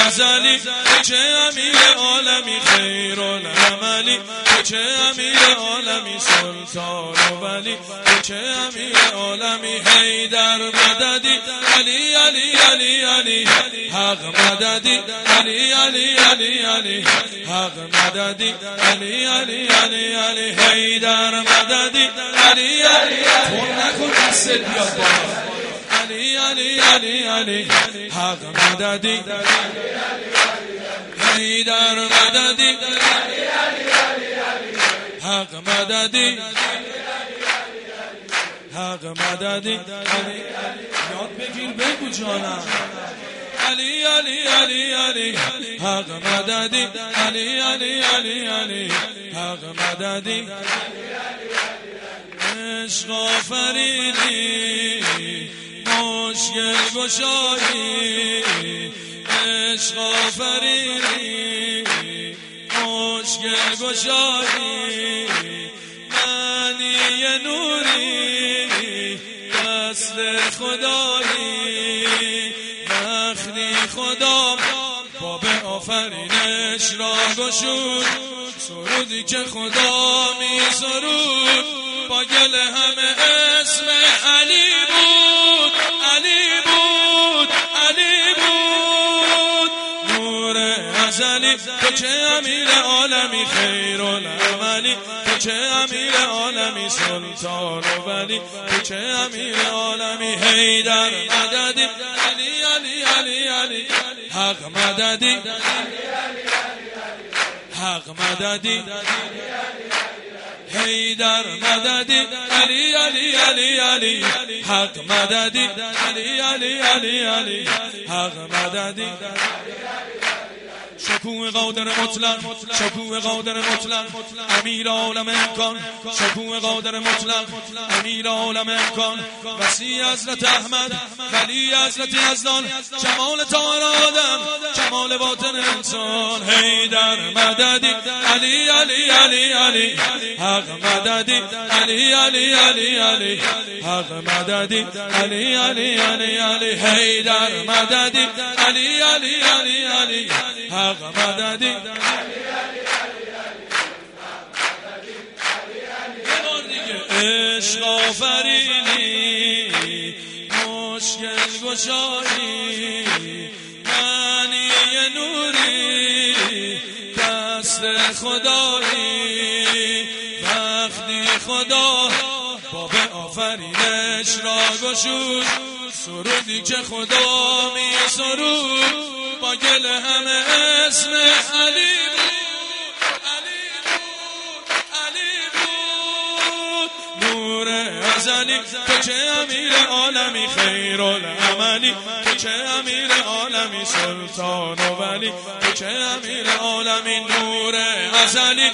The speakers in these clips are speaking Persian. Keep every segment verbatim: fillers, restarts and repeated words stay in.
ازلی چه امیر عالمی خیر العملی چه امیر عالمی سلطان و ولی چه امیر عالمی حیدر مددی علی علی علی علی حق مددی علی علی علی علی حق مددی علی علی علی علی حیدر مددی علی علی تو نکن دست بیاد بالا علی علی علی علی حق مددی حیدر مددی حق مددی حق مددی یاد بگیر بگو جانم علی علی علی علی حق مددی علی علی علی علی حق مددی عشق آفرینی مشکل گشایی عشق آفرینی مشکل گشایی معنی نوری دست خدایی وقتی خدا باب آفرینش را گشود سرودی که خدا می سرود با گل همه اسم علی بود علی بود علی بود نور ازلی تو چه امیر عالمی خیر العملی تو چه امیر عالمی سلطان و ولی تو چه امیر عالمی حیدر مددی علی علی علی علی حق مددی حق مددی حیدر مددی علی علی علی علی حق مددی علی علی علی علی حق مددی شکوه قادر مطلق شکوه قادر مطلق امیر عالم امکان شکوه قادر مطلق امیر عالم امکان وسیع حضرت احمد ولی حضرت یزدان جمال طاهر آدم جمال باطن انسان حیدر مددی علی علی علی علی حق مددی علی علی علی علی حق مددی علی علی علی علی حیدر مددی علی علی علی علی حق مددی عشق آفرینی مشکل گشایی معنی نوری دست خدایی وقتی خدا باب آفرینش را گشود سرودی که خدا می سرود با گل همه اسم علی بود علی بود علی بود نور ازلی تو چه امیر عالمی خیر العملی تو چه امیر عالمی سلطان و ولی تو چه امیر عالمی نور ازلی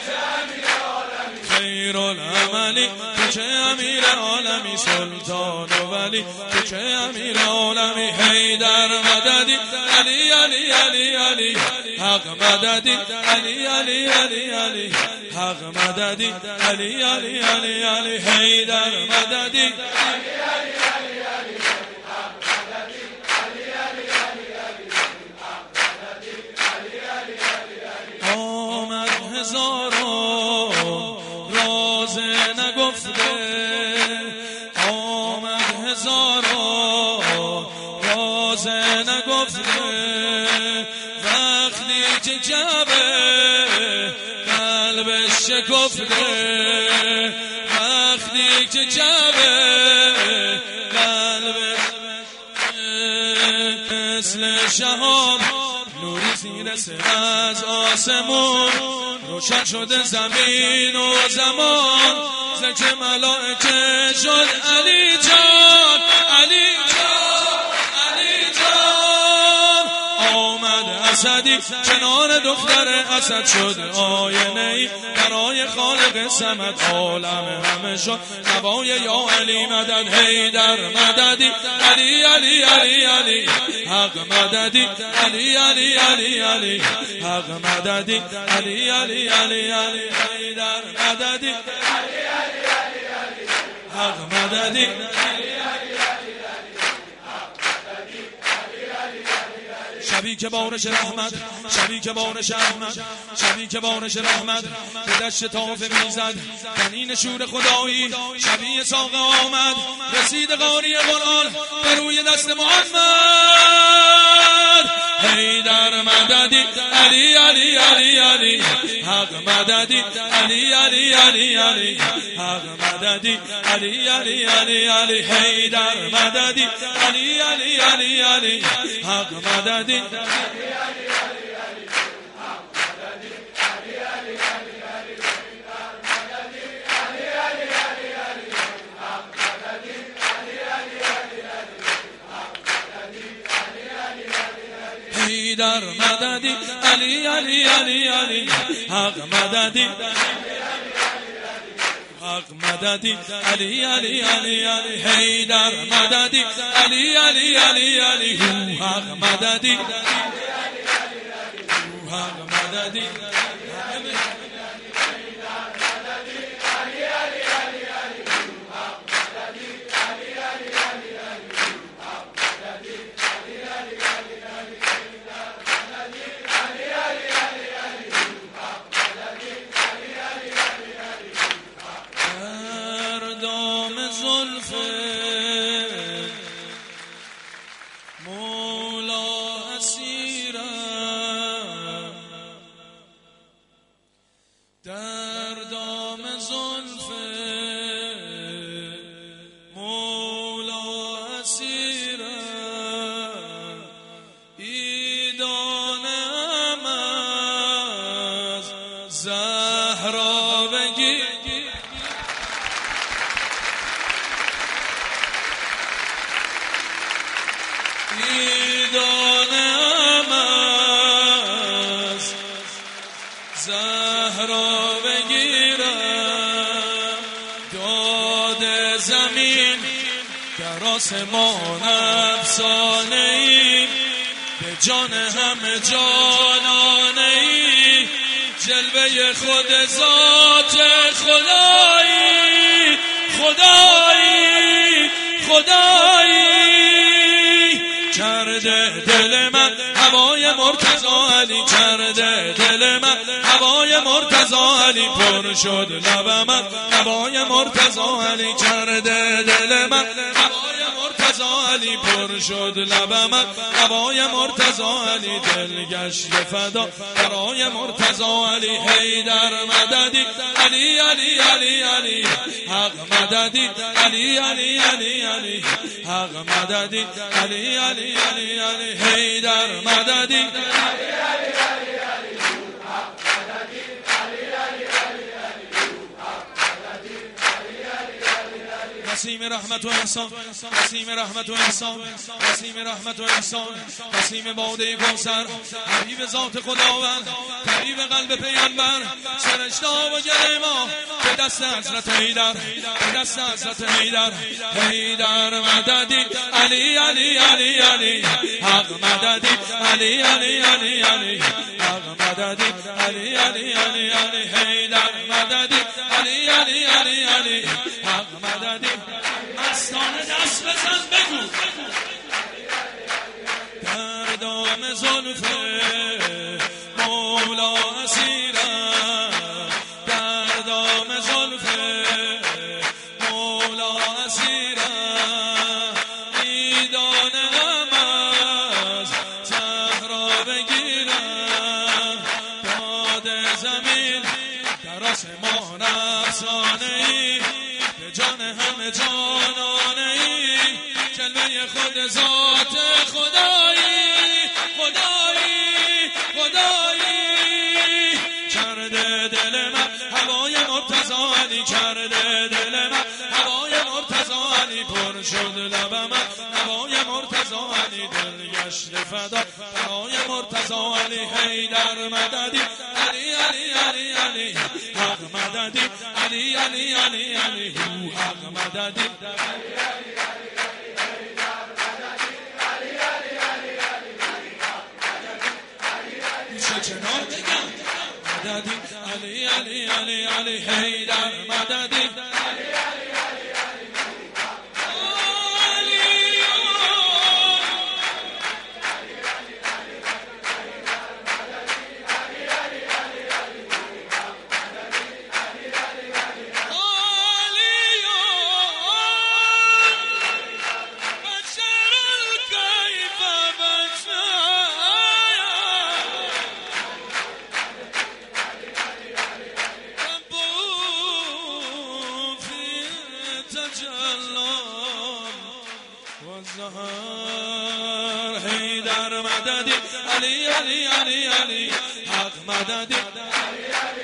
خیر العملی تو چه امیر عالمی سلطان و ولی تو چه امیر عالمی حیدر مددی علی علی علی علی حق مددی علی علی علی علی حق مددی علی علی علی علی حیدر مددی علی علی علی علی حق مددی علی علی علی علی حق مددی علی علی علی علی آمد هزاران راز نگفته آمد هزاران راز نگفته وقتی که جبه قلبش شکفته وقتی که جبه قلبش مثل شهاب نوری زیر سر از آسمون روشن شده زمین و زمان زکه ملائکه شد علی جان علی جان علی جان آمد اسدی کنار دختر اسد شد آینه‌ای برای خالق صمد عالم همه شد نوای یا علی مدد حیدر مددی علی علی علی علی حق مددی علی علی علی علی حق مددی علی علی علی علی حیدر مددی علی علی علی علی حق مددی علی علی علی علی حق مددی علی علی علی علی شبی که بارش رحمت، شبی که بارش رحمت، شبی که بارش رحمت به دشت طائف میزد تنین شور خدایی. شبی ساقه آمد رسید قاری قرآن به روی دست محمد. حیدر مددی علی علی علی علی حق مددی علی علی علی علی حق مددی علی علی علی علی حیدر مددی علی علی علی علی حق مددی حیدر مددی علی علی علی علی حق مددی حق مددی علی علی علی علی حیدر مددی علی علی علی علی حق مددی حق مددی در دام زلف مولا اسیرم ایدانم از زهرا بگیر ایدانم از زهرا بگیرم داد زمین در آسمان افسانه ای به جان همه جانانه ای جلوه خود ذات خدایی خدایی خدایی کرده دل من هوای مرتضی علی کرده دل من هوای مرتضی علی پر شد لبم هوای مرتضی علی کرده دل من هوای مرتضی علی پر شد لبم هوای مرتضی علی دل گشت فدا برای مرتضی علی حیدر مددی علی علی علی علی حق مددی علی علی علی علی حق مددی علی علی علی علی حیدر مددی علی علی علی علی حق مددی علی علی علی علی حق مددی علی علی علی علی نسیم رحمت و احسان نسیم رحمت و احسان نسیم رحمت و احسان نسیم باده کوثر حبیب ذات خداوند طبیب قلب پیامبر سرشتاب و گل ما به دست حضرت حیدر به دست حضرت حیدر حیدر مددی علی علی علی علی حق مددی علی علی علی علی حق مددی علی علی علی علی حیدر مددی علی علی علی علی حق مددی مستانه دست بزن بگو در دام زلف مولا اسیرم در دام زلف مولا اسیرم میدانم از زهرا بگیرم داد زمین در آسمان افسانه ای به جان همه جانانه ای جلوه خود ذات خدایی خدایی خدایی کرده دل من هوای مرتضی علی کرده دل من هوای مرتضی علی پر شد لبم هوای مرتضی علی دل گشت فدا برای مرتضی علی حیدر مددی علی علی علی علی حق مددی علی علی علی علی حق مددی علی علی مددی علی علی علی علی حیدر مددی علی علی علی علی مددی علی علی علی علی حق مددی